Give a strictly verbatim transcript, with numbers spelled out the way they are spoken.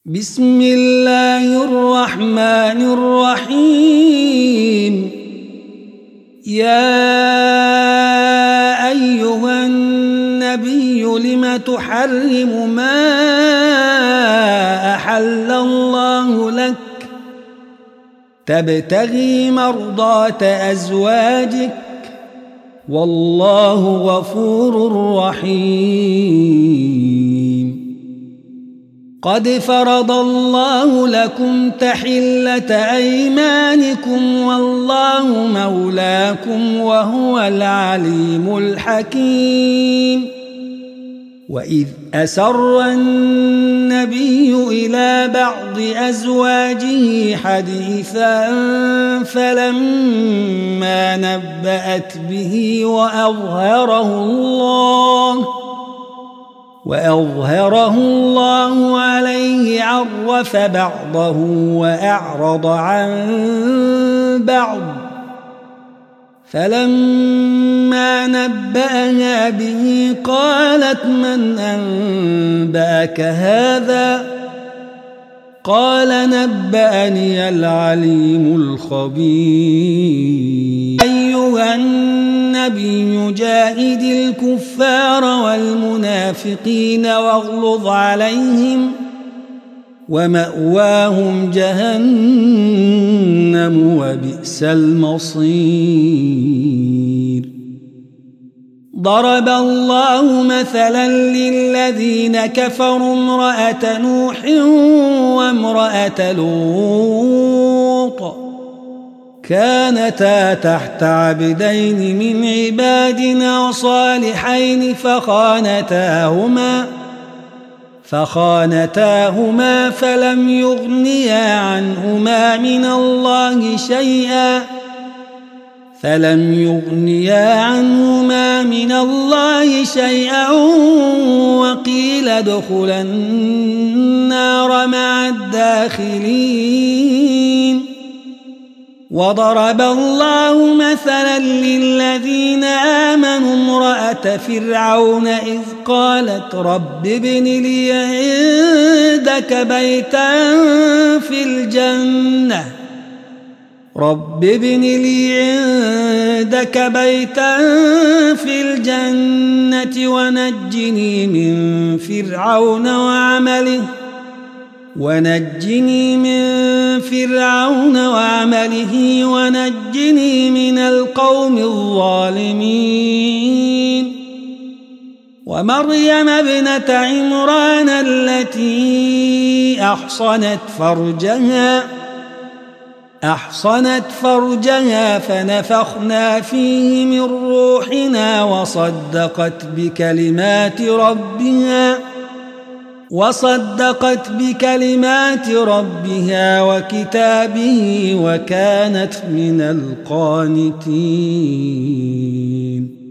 بسم الله الرحمن الرحيم. يا أيها النبي لم تحرم ما أحل الله لك تبتغي مرضات أزواجك والله غفور رحيم. قد فرض الله لكم تحلة أيمانكم والله مولاكم وهو العليم الحكيم. وإذ أسر النبي إلى بعض أزواجه حديثا فلما نبأت به وأظهره الله وأظهره الله عليه عرف بعضه وأعرض عن بعض فلما نبأها به قالت من أنبأك هذا قال نبأني العليم الخبير. أيها النبي جاهد الكفار والمنافقين واغلظ عليهم ومأواهم جهنم وبئس المصير. ضرب الله مثلا للذين كفروا امرأة نوح وامرأة لوط كانتا تحت عبدين من عبادنا صالحين فخانتاهما فخانتاهما فلم يغنيا عنهما من الله شيئا فلم يغنيا عنهما من الله شيئا وقيل ادخلا النار مع الداخلين. وضرب الله مثلا للذين آمنوا امرأة فرعون إذ قالت رب ابن لي عندك بيتا في الجنة رب ابن لي عندك بيتا في الجنة ونجني من فرعون وعمله ونجني من فرعون وعمله ونجني من القوم الظالمين. ومريم ابنة عمران التي أحصنت فرجها أحصنت فرجها فنفخنا فيه من روحنا وصدقت بكلمات ربها وصدقت بكلمات ربها وكتابه وكانت من القانتين.